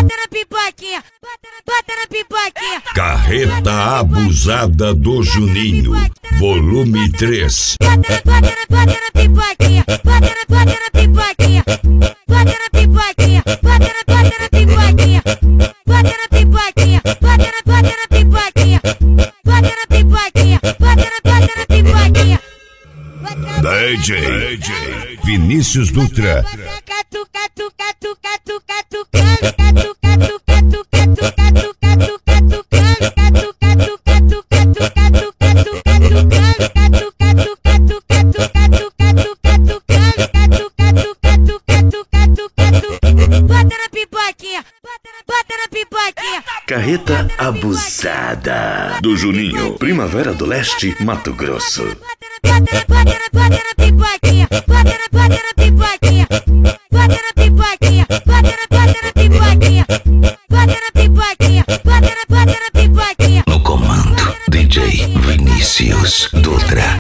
bota na pipoquinha, bota na pipoquinha. Carreta Abusada do Juninho, volume 3. Bota na pipoquinha, bota na pipoquinha, bota na pipoquinha, bota na pipoquinha, bota na pipoquinha, bota na pipoquinha, bota na pipoquinha, bota na pipoquinha. DJ Vinícius Dutra. Carreta Abusada do Juninho, Primavera do Leste, Mato Grosso. Bota na pipoquinha, bota na pipoquinha, bota na pipoquinha, bota na pipoquinha, bota na pipoquinha, bota na pipoquinha. No comando, DJ Vinícius Dutra.